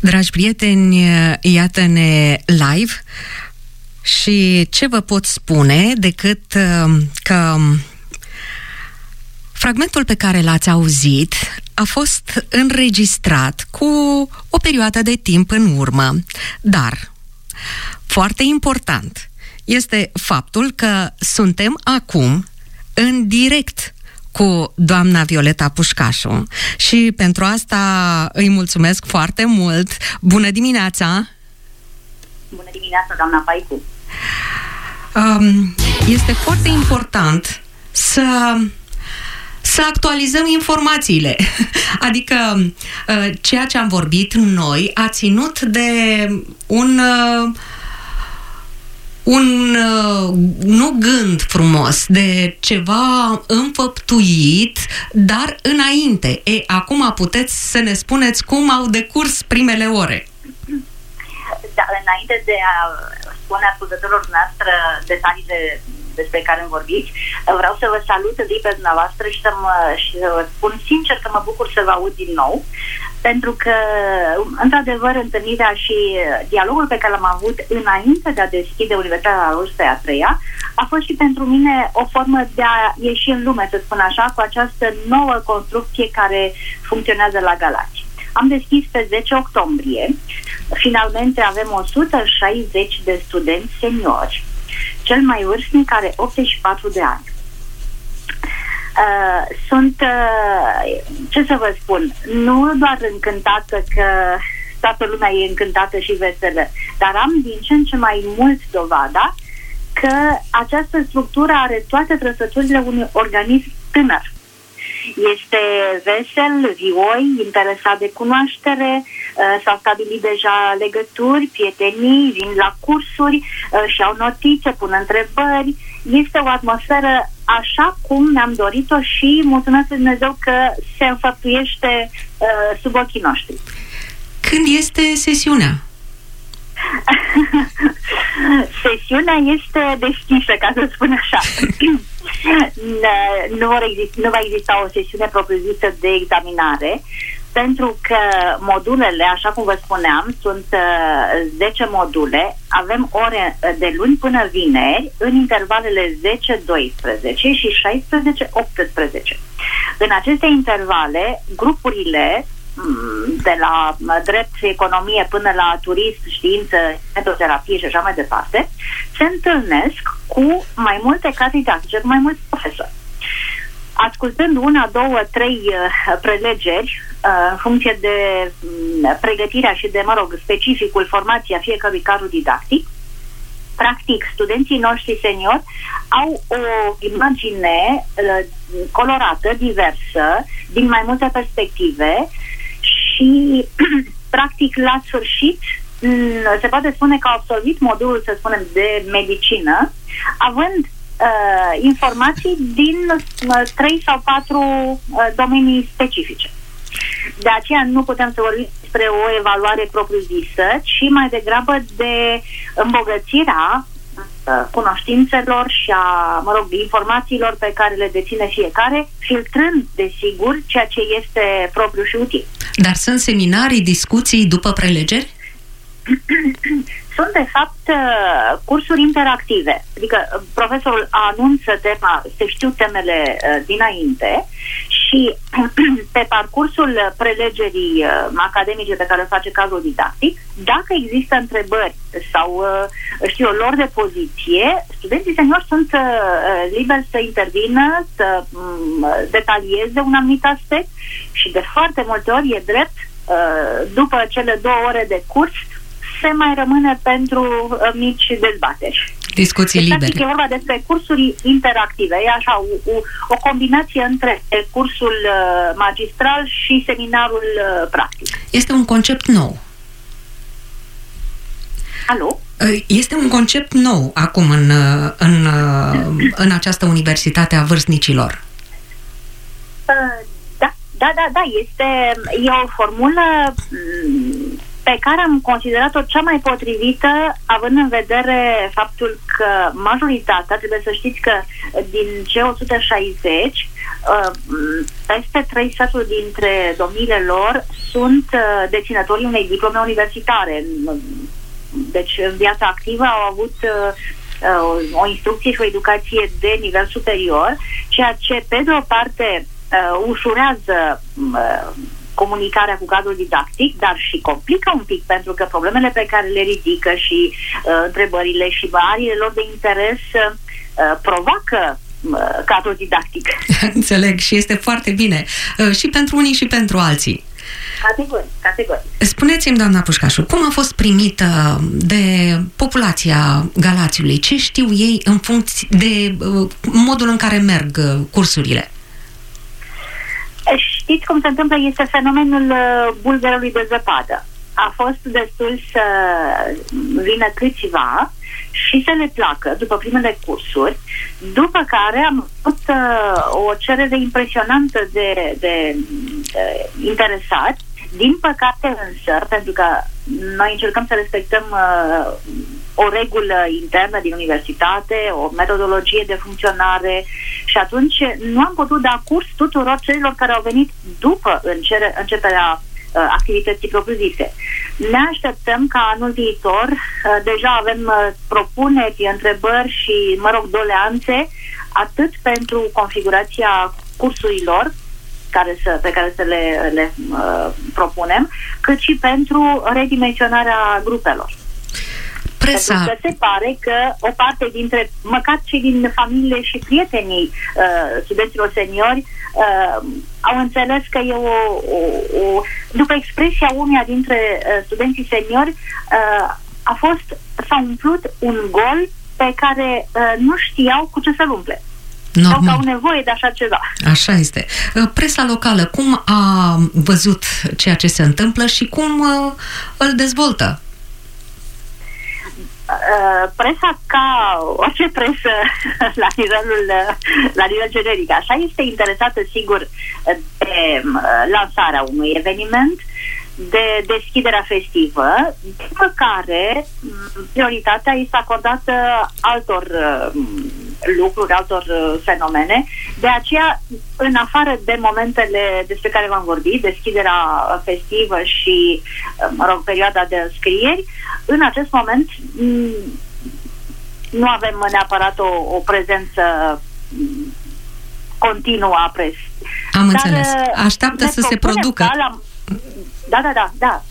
Dragi prieteni, iată-ne live și ce vă pot spune decât că fragmentul pe care l-ați auzit a fost înregistrat cu o perioadă de timp în urmă, dar foarte important este faptul că suntem acum în direct cu doamna Violeta Pușcașu și pentru asta îi mulțumesc foarte mult. Bună dimineața! Bună dimineața, doamna Paicu! Um, este foarte important să să actualizăm informațiile. Adică ceea ce am vorbit noi a ținut de un un nu gând frumos, de ceva înfăptuit, dar înainte. E, acum puteți să ne spuneți cum au decurs primele ore. Da, înainte de a spune ascultătorilor noastre detaliile despre care îmi vorbiți, vreau să vă salut întâi pe dumneavoastră și să, mă, și să vă spun sincer că mă bucur să vă aud din nou, pentru că, într-adevăr, întâlnirea și dialogul pe care l-am avut înainte de a deschide Universitatea Roș pe a treia a fost și pentru mine o formă de a ieși în lume, să spun așa, cu această nouă construcție care funcționează la Galați. Am deschis pe zece octombrie, finalmente avem o sută șaizeci de studenți seniori. Cel mai vârstnic are optzeci și patru de ani. Uh, sunt, uh, ce să vă spun, nu doar încântată că toată lumea e încântată și veselă, dar am din ce în ce mai mult dovada că această structură are toate trăsăturile unui organism tânăr. Este vesel, vioi, interesat de cunoaștere, s-au stabilit deja legături, prietenii, vin la cursuri, și au notițe, pun întrebări. Este o atmosferă așa cum ne-am dorit-o și mulțumesc lui Dumnezeu că se înfăptuiește uh, sub ochii noștri. Când este sesiunea? Sesiunea este deschisă, ca să spun așa. nu, vor exista, nu va exista o sesiune propriu-zisă de examinare, pentru că modulele, așa cum vă spuneam, sunt uh, zece module. Avem ore de luni până vineri în intervalele zece doisprezece și șaisprezece optsprezece. În aceste intervale, grupurile de la drept, economie până la turism, știință, metoterapie și așa mai departe, se întâlnesc cu mai multe cadre didactice, cu mai mulți profesori. Ascultând una, două, trei uh, prelegeri, uh, în funcție de uh, pregătirea și de, mă rog, specificul, formația fiecărui cadru didactic, practic, studenții noștri seniori au o imagine uh, colorată, diversă, din mai multe perspective și, practic, la sfârșit, se poate spune că au absolvit modulul, să spunem, de medicină, având uh, informații din uh, trei sau patru uh, domenii specifice. De aceea nu putem să vorbim despre o evaluare propriu-zisă, ci mai degrabă de îmbogățirea cunoștințelor și a, mă rog, informațiilor pe care le deține fiecare, filtrând, desigur, ceea ce este propriu și util. Dar sunt seminarii, discuții după prelegeri? Sunt, de fapt, cursuri interactive. Adică profesorul anunță tema, se știu temele dinainte și pe parcursul prelegerii academice pe care o face cadrul didactic, dacă există întrebări sau, știu eu, lor de poziție, studenții seniori sunt liberi să intervină, să detalieze un anumit aspect și de foarte multe ori e drept, după cele două ore de curs, se mai rămâne pentru uh, mici dezbateri. Discuții libere. Deci, e vorba despre cursuri interactive. E așa, o, o combinație între cursul uh, magistral și seminarul uh, practic. Este un concept nou. Alo? Este un concept nou acum în, în, în această universitate a vârstnicilor. Uh, da, da, da, da. Este e o formulă pe care am considerat-o cea mai potrivită, având în vedere faptul că majoritatea, trebuie să știți că din cei o sută șaizeci, peste trei sferturi dintre domniile lor sunt uh, deținătorii unei diplome universitare. Deci, în viața activă au avut uh, o instrucție și o educație de nivel superior, ceea ce, pe de o parte, uh, ușurează uh, comunicarea cu cadrul didactic, dar și complică un pic, pentru că problemele pe care le ridică și uh, întrebările și variile lor de interes uh, provoacă cadrul didactic. Înțeleg, și este foarte bine. Și pentru unii și pentru alții. Categoric, categoric. Spuneți-mi, doamna Pușcașu, cum a fost primită de populația Galațiului? Ce știu ei în funcție de modul în care merg cursurile? Știți cum se întâmplă? Este fenomenul bulgărului de zăpadă. A fost destul să vină câțiva și să le placă după primele cursuri, după care am avut uh, o cerere impresionantă de, de, de interesați. Din păcate însă, pentru că noi încercăm să respectăm uh, o regulă internă din universitate, o metodologie de funcționare, și atunci nu am putut da curs tuturor celor care au venit după încere, începerea activității propriu-zise. Ne așteptăm ca anul viitor, deja avem propuneri, întrebări și, mă rog, doleanțe, atât pentru configurația cursurilor care să, pe care să le, le uh, propunem, cât și pentru redimensionarea grupelor. Presa. Pentru că se pare că o parte dintre, măcar cei din familiile și prietenii uh, studenților seniori uh, au înțeles că e o, o, o după expresia uneia dintre uh, studenții seniori, uh, a fost, s-a umplut un gol pe care uh, nu știau cu ce să-l umple. Normal. Sau că au nevoie de așa ceva. Așa este. Presa locală, cum a văzut ceea ce se întâmplă și cum uh, îl dezvoltă? Uh, presa, ca orice presă la nivelul la nivel generic, așa, este interesată, sigur, de lansarea unui eveniment, de deschiderea festivă, după care prioritatea este acordată altor lucruri, altor fenomene. De aceea, în afară de momentele despre care v-am vorbit, deschiderea festivă și, mă rog, perioada de înscrieri, în acest moment nu avem neapărat o, o prezență continuă a presei. Am Dar înțeles. Așteaptă să se producă. La... Da, da, da, da.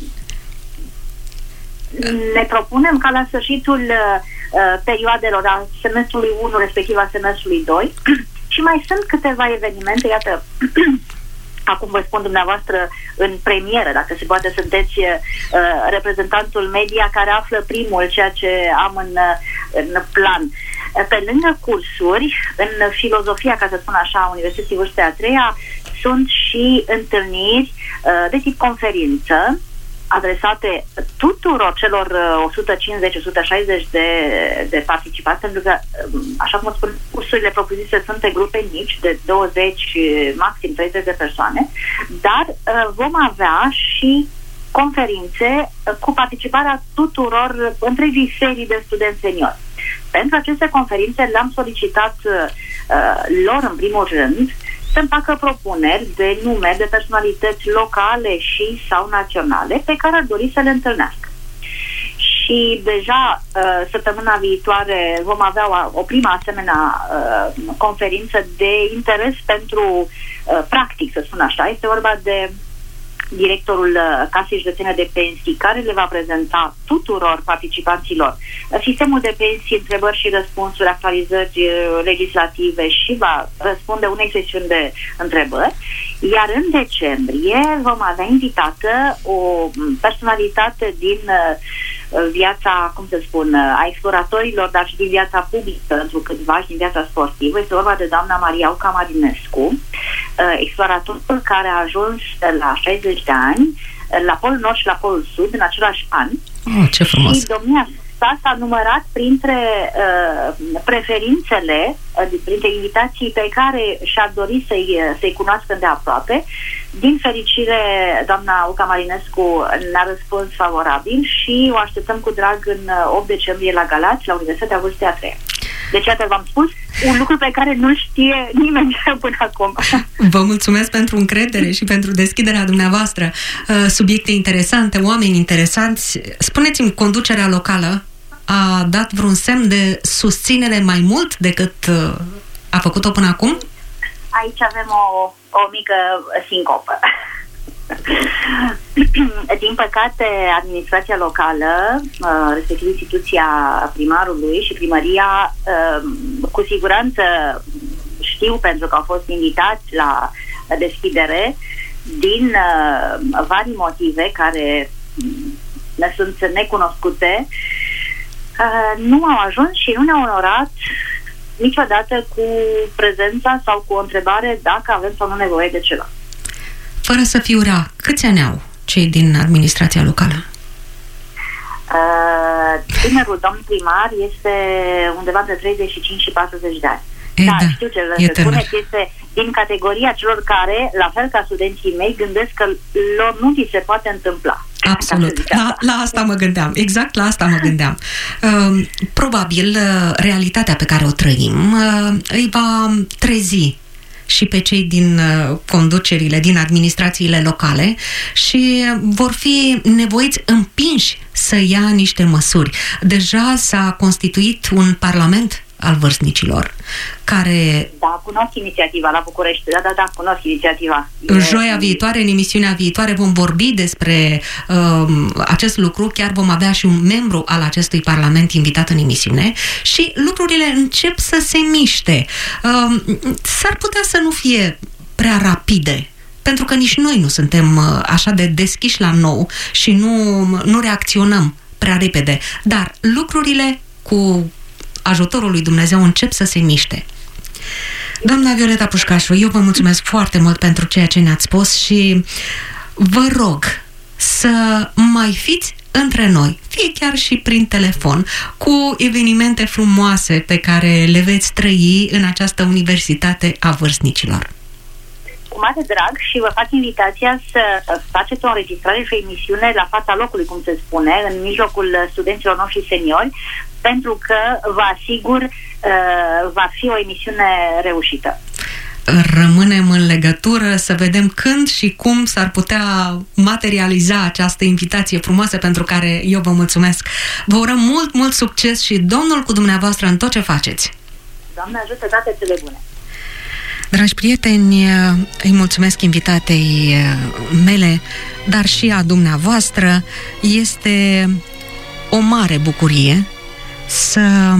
Ne propunem ca la sfârșitul uh, perioadelor a semestrului unu, respectiv a semestrului doi, și mai sunt câteva evenimente, iată, acum vă spun dumneavoastră în premieră, dacă se poate, sunteți uh, reprezentantul media care află primul ceea ce am în, în plan. Pe lângă cursuri, în filozofia, ca să spun așa, a Universității Vârstei a treia, sunt și întâlniri uh, de tip conferință, adresate tuturor celor o sută cincizeci - o sută șaizeci de, de participanți, pentru că, așa cum spun, cursurile propriu-zise sunt pe grupe mici, de douăzeci, maxim treizeci de persoane, dar vom avea și conferințe cu participarea tuturor întregii serii de studenți seniori. Pentru aceste conferințe le-am solicitat uh, lor, în primul rând, să-mi facă propuneri de nume de personalități locale și sau naționale pe care ar dori să le întâlnească. Și deja uh, săptămâna viitoare vom avea o, o prima asemenea uh, conferință de interes pentru uh, practic, să spun așa. Este vorba de directorul Casei Județene de Pensii, care le va prezenta tuturor participanților sistemul de pensii, întrebări și răspunsuri, actualizări legislative, și va răspunde unei sesiuni de întrebări. Iar în decembrie vom avea invitată o personalitate din viața, cum să spun, a exploratorilor, dar și din viața publică, pentru câțiva, și din viața sportivă. Este vorba de doamna Maria Uca Marinescu, exploratorul care a ajuns la șaizeci de ani la Polul Nord și la Polul Sud în același an. Oh, ce frumos! Și domnia sa s-a numărat printre uh, preferințele, uh, printre invitații pe care și-ar dori să-i, să-i cunoască de aproape. Din fericire, doamna Uca Marinescu ne-a răspuns favorabil și o așteptăm cu drag în opt decembrie la Galați, la Universitatea Vârstei a treia. Deci, iată, v-am spus un lucru pe care nu știe nimeni până acum. Vă mulțumesc pentru încredere și pentru deschiderea dumneavoastră. Subiecte interesante, oameni interesanți. Spuneți-mi, conducerea locală a dat vreun semn de susținere mai mult decât a făcut-o până acum? Aici avem o, o mică sincopă. Din păcate, administrația locală, respectiv instituția primarului și primăria, cu siguranță știu, pentru că au fost invitați la deschidere, din vari motive care ne sunt necunoscute, nu au ajuns și nu ne-au onorat niciodată cu prezența sau cu o întrebare dacă avem sau nu nevoie de ceva. Fără să fiu rea, câți ani au cei din administrația locală? Uh, tânărul domn primar este undeva între treizeci și cinci și patruzeci de ani. E, da, da, știu ce vreau să spuneți, este din categoria celor care, la fel ca studenții mei, gândesc că lor nu li se poate întâmpla. Absolut. La, la asta mă gândeam. Exact la asta mă gândeam. Uh, probabil, uh, realitatea pe care o trăim uh, îi va trezi și pe cei din uh, conducerile, din administrațiile locale și vor fi nevoiți împinși să ia niște măsuri. Deja s-a constituit un parlament al vârstnicilor, care... Da, cunosc inițiativa la București. Da, da, da, cunosc inițiativa. Joia viitoare, în emisiunea viitoare, vom vorbi despre uh, acest lucru. Chiar vom avea și un membru al acestui parlament invitat în emisiune și lucrurile încep să se miște. Uh, s-ar putea să nu fie prea rapide, pentru că nici noi nu suntem uh, așa de deschiși la nou și nu, nu reacționăm prea repede. Dar lucrurile cu ajutorul lui Dumnezeu încep să se miște. Doamna Violeta Pușcașu, eu vă mulțumesc foarte mult pentru ceea ce ne-ați spus și vă rog să mai fiți între noi, fie chiar și prin telefon, cu evenimente frumoase pe care le veți trăi în această universitate a vârstnicilor. Cu mare drag și vă fac invitația să faceți o înregistrare și o emisiune la fața locului, cum se spune, în mijlocul studenților noștri seniori, pentru că, vă asigur, va fi o emisiune reușită. Rămânem în legătură să vedem când și cum s-ar putea materializa această invitație frumoasă pentru care eu vă mulțumesc. Vă urăm mult, mult succes și Domnul cu dumneavoastră în tot ce faceți. Doamne ajută, toate cele bune! Dragi prieteni, îi mulțumesc invitatei mele, dar și a dumneavoastră. Este o mare bucurie să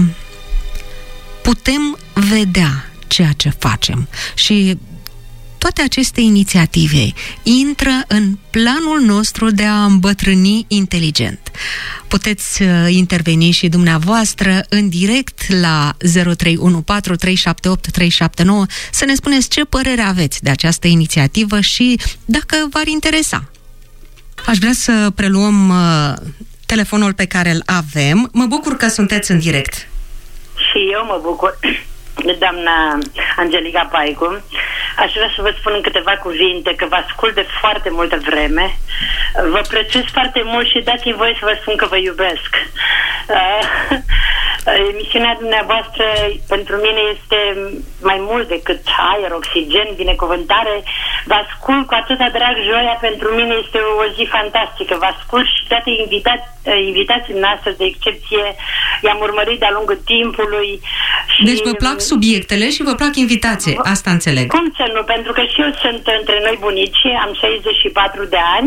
putem vedea ceea ce facem și toate aceste inițiative intră în planul nostru de a îmbătrâni inteligent. Puteți interveni și dumneavoastră în direct la zero trei unu patru trei șapte opt trei șapte nouă să ne spuneți ce părere aveți de această inițiativă și dacă v-ar interesa. Aș vrea să preluăm uh, telefonul pe care îl avem. Mă bucur că sunteți în direct. Și eu mă bucur, doamna Angelica Paicu. Aș vrea să vă spun în câteva cuvinte că vă ascult de foarte multă vreme. Vă prețuiesc foarte mult și dați-mi voie să vă spun că vă iubesc. Uh, emisiunea dumneavoastră pentru mine este mai mult decât aer, oxigen, binecuvântare. Vă ascult cu atâta drag, Joia pentru mine este o zi fantastică. Vă ascult și toate invitați, invitații noastre de excepție i-am urmărit de-a lungul timpului. Și deci vă plac subiectele și vă plac invitații, asta înțeleg. Cum să nu? Pentru că și eu sunt între noi bunici, am șaizeci și patru de ani.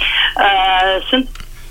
Uh, sunt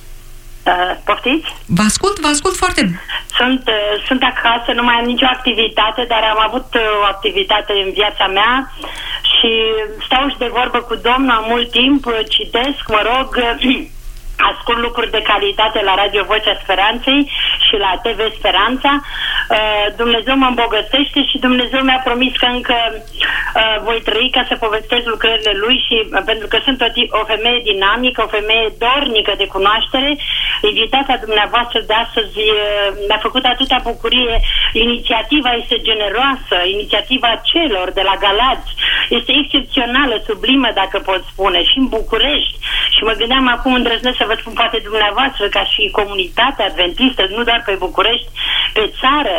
Uh, poftiți? Vă ascult, vă ascult foarte... Sunt, uh, sunt acasă, nu mai am nicio activitate, dar am avut uh, o activitate în viața mea și stau și de vorbă cu Domnul am mult timp, uh, citesc, mă rog... Uh, ascult lucruri de calitate la Radio Vocea Speranței și la T V Speranța. Dumnezeu mă îmbogățește și Dumnezeu mi-a promis că încă voi trăi ca să povestesc lucrările Lui și pentru că sunt o, o femeie dinamică, o femeie dornică de cunoaștere, invitația dumneavoastră de astăzi mi-a făcut atâta bucurie. Inițiativa este generoasă, inițiativa celor de la Galați este excepțională, sublimă, dacă pot spune, și în București. Și mă gândeam acum, îndrăznesc să vă spun poate dumneavoastră ca și comunitatea adventistă, nu doar pe București, pe țară,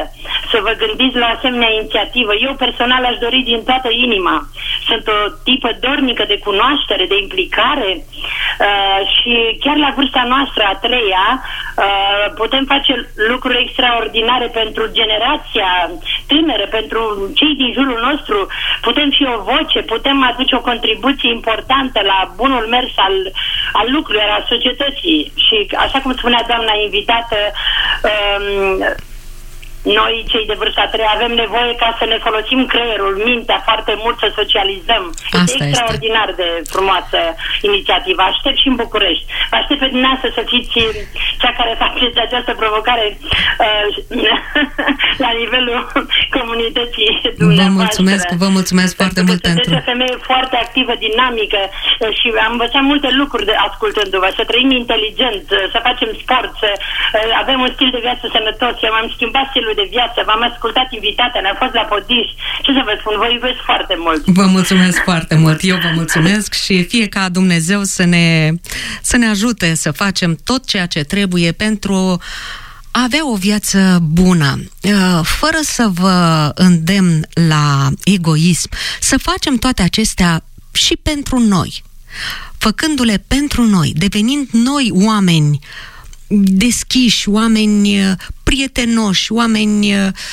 să vă gândiți la asemenea inițiativă. Eu personal aș dori din toată inima. Sunt o tipă dornică de cunoaștere, de implicare uh, și chiar la vârsta noastră, a treia, uh, putem face lucruri extraordinare pentru generația tânără, pentru cei din jurul nostru. Putem fi o voce, putem aduce o contribuție importantă la bunul mers al, al lucrurilor, al societății. Și așa cum spunea doamna invitată, um, noi, cei de vârsta a treia, avem nevoie ca să ne folosim creierul, mintea foarte mult, să socializăm. Asta este extraordinar este. de frumoasă inițiativă. Aștept și în București. Vă aștept pe dumneavoastră să fiți cea care faceți această provocare uh, la nivelul comunității dumneavoastră. Vă mulțumesc, vă mulțumesc foarte mult pentru... Sunteți o femeie foarte activă, dinamică uh, și am învățat multe lucruri de, ascultându-vă. Să trăim inteligent, uh, să facem sport, să uh, avem un stil de viață sănătos. Eu m-am schimbat stilul de viață, v-am ascultat invitate, ne-am fost la Podiș. Ce să vă spun, vă iubesc foarte mult. Vă mulțumesc foarte mult, eu vă mulțumesc și fie ca Dumnezeu să ne, să ne ajute să facem tot ceea ce trebuie pentru a avea o viață bună, fără să vă îndemn la egoism, să facem toate acestea și pentru noi, făcându-le pentru noi, devenind noi oameni deschiși, oameni prietenoși, oameni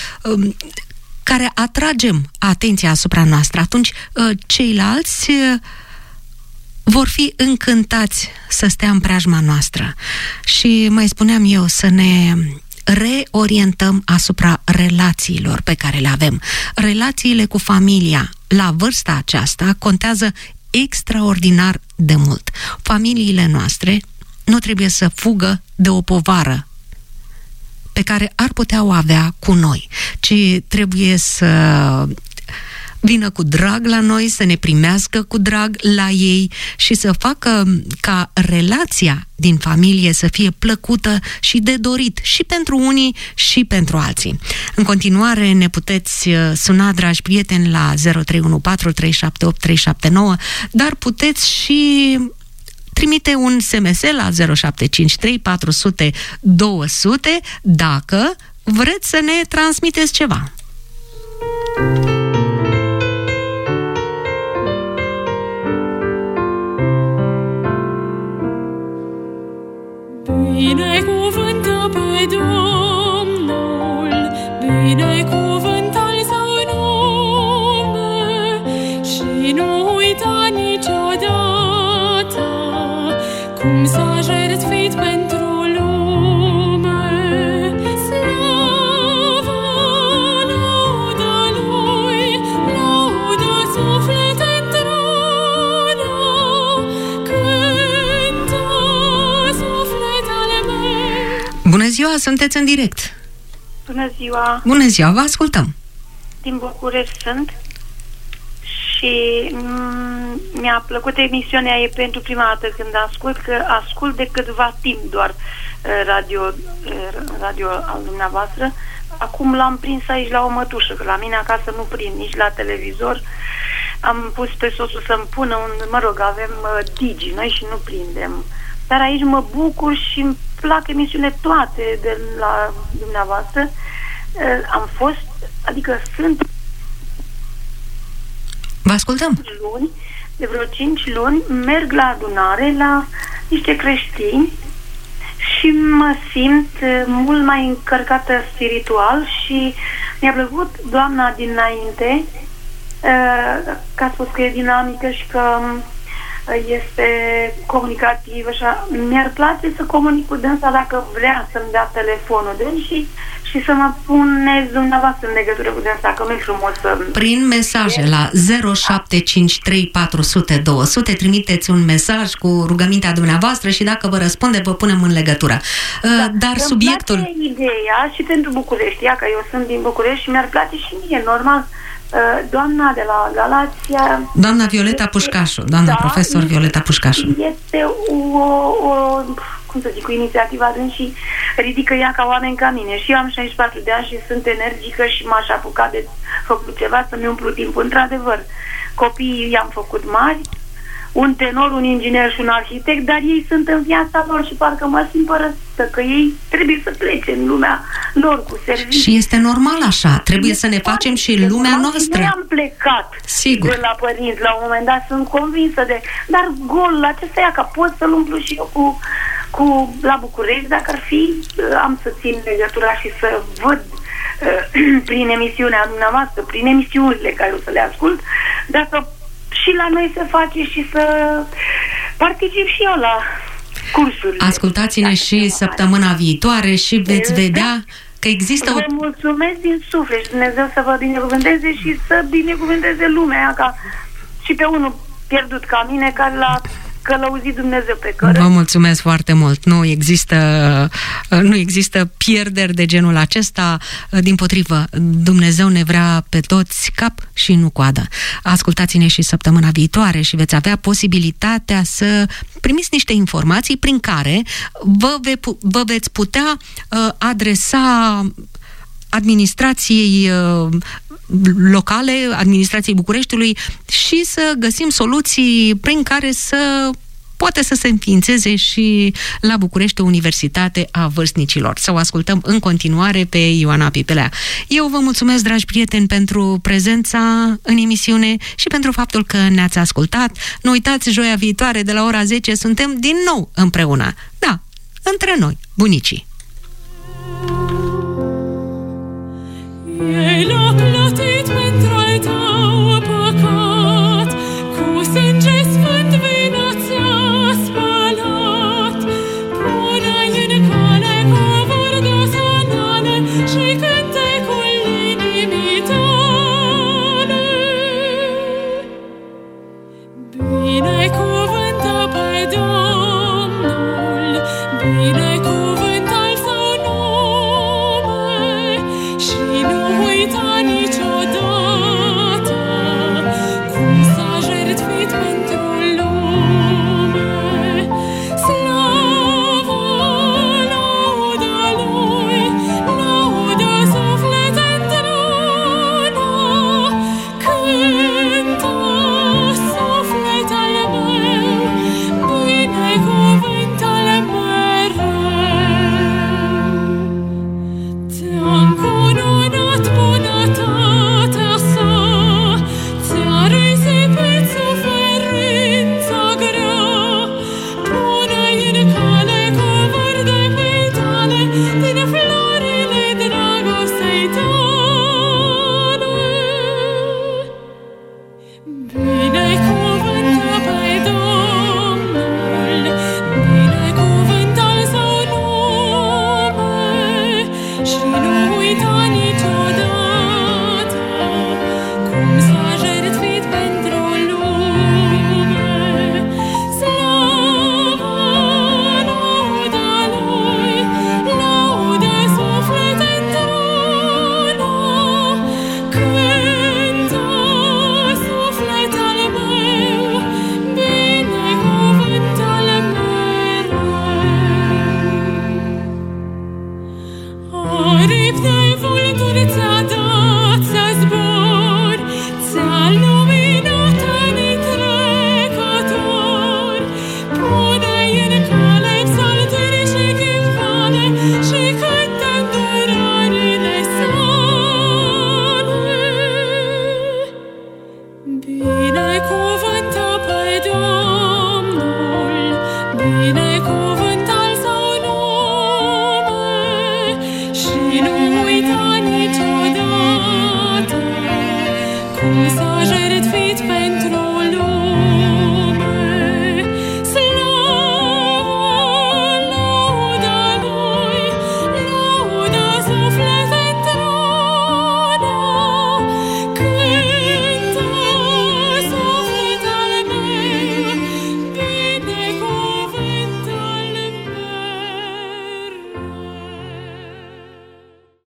care atragem atenția asupra noastră, atunci ceilalți vor fi încântați să stea în preajma noastră. Și mai spuneam eu, să ne reorientăm asupra relațiilor pe care le avem. Relațiile cu familia la vârsta aceasta contează extraordinar de mult. Familiile noastre nu trebuie să fugă de o povară pe care ar putea o avea cu noi, ci trebuie să vină cu drag la noi, să ne primească cu drag la ei și să facă ca relația din familie să fie plăcută și de dorit și pentru unii și pentru alții. În continuare ne puteți suna, dragi prieteni, la zero trei unu patru trei șapte opt trei șapte nouă, dar puteți și trimite un S M S la zero șapte cinci trei patru zero zero două zero zero dacă vreți să ne transmiteți ceva. Binecuvântă pe Domnul, binecuvântă-l său nume și nu uita niciodată cum s-a jertfit pentru lume. Slavă, laudă lui, laudă suflete într-una, cântă sufletele mele. Bună ziua, sunteți în direct. Bună ziua. Bună ziua, vă ascultăm. Din București sunt și m- mi-a plăcut emisiunea, e pentru prima dată când ascult, că ascult de câtva timp doar radio, radio al dumneavoastră. Acum l-am prins aici la o mătușă, că la mine acasă nu prind nici la televizor. Am pus pe soțul să-mi pună un, mă rog, avem uh, Digi noi și nu prindem. Dar aici mă bucur și îmi plac emisiunile toate de la dumneavoastră. Uh, am fost, adică sunt Vă ascultăm. luni, de vreo cinci luni, merg la adunare la niște creștini și mă simt uh, mult mai încărcată spiritual și mi-a plăcut doamna dinainte, uh, că a spus că e dinamică și că um, este comunicativă. Așa. Mi-ar place să comunic cu dânsa dacă vrea să-mi dea telefonul de și și să mă puneți dumneavoastră în legătură cu dânsa, că nu-i frumos să... Prin mesaje la zero șapte cinci trei patru zero zero două zero zero trimiteți un mesaj cu rugămintea dumneavoastră și dacă vă răspunde, vă punem în legătură. Da, dar subiectul... Îmi place ideea și pentru București, că eu sunt din București și mi-ar place și mie, normal, doamna de la Galația... Doamna Violeta Pușcașu, doamna da, profesor Violeta Pușcașu. Este o, o, cum să zic, o inițiativă adânc și ridică ea ca oameni ca mine. Și eu am șaizeci și patru de ani și sunt energică și m-aș apuca de făcut ceva să-mi umplu timpul. Într-adevăr, copiii i-am făcut mari, un tenor, un inginer și un arhitect, dar ei sunt în viața lor și parcă mă simt părăsită, că ei trebuie să plece în lumea lor cu servicii. Și este normal așa, trebuie să ne facem și lumea noastră. Noi am plecat Sigur. de la părinți, la un moment dat sunt convinsă de, dar golul acesta e ca pot să-l umplu și eu cu, cu la București, dacă ar fi, am să țin legătura și să văd prin emisiunea dumneavoastră, prin emisiunile care o să le ascult, dacă și la noi se face și să particip și eu la cursuri. Ascultați-ne și săptămâna viitoare și veți vedea că există Vă o... mulțumesc din suflet și Dumnezeu să vă binecuvânteze și să binecuvânteze lumea, ca și pe unul pierdut ca mine, care l-a călăuzit Dumnezeu pe cără. Vă mulțumesc foarte mult. Nu există, nu există pierderi de genul acesta. Dimpotrivă, Dumnezeu ne vrea pe toți cap și nu coadă. Ascultați-ne și săptămâna viitoare și veți avea posibilitatea să primiți niște informații prin care vă, ve, vă veți putea uh, adresa administrației uh, locale, administrației Bucureștiului și să găsim soluții prin care să poate să se înființeze și la București o universitate a vârstnicilor. Să o ascultăm în continuare pe Ioana Pipelea. Eu vă mulțumesc, dragi prieteni, pentru prezența în emisiune și pentru faptul că ne-ați ascultat. Nu uitați, joia viitoare de la ora zece suntem din nou împreună. Da, între noi, bunicii. Ei l-a plătit pentru al tău păcat, cu sânge sfânt vina ți-a spălat. Pune-i în cale covârgă zanale și cântecul inimii tale. Binecuvântă pe Domnul, binecuvântă-l său nume și nu uita niciodată cum s-a jertfit pentru lume. Slavă, laudă lui, laudă suflete într-una, cântă sufletele meu, binecuvântă-le mereu. Te-am cununat bunătatea sa, ți-a risipit suferința grea. Pune-i în cale covârgăi tale, din florile dragostei tale. Binecuvântă pe Domnul, binecuvântă-l său nume și nu uita niciodată cum s-a jertfit pentru lume. Slavă, laudă lui, laudă suflete într-una, cântă sufletele meu, binecuvântă-le mereu. Aripi de vulturi ți-a dat să zbori, ți-a luminat anii trecători. Pune-i în cale psaltiri și chimvale și cântă îndurările sale. Binecuvântă pe Domnul, binecuvântă-l său nume și nu uita niciodată cum s-a jertfit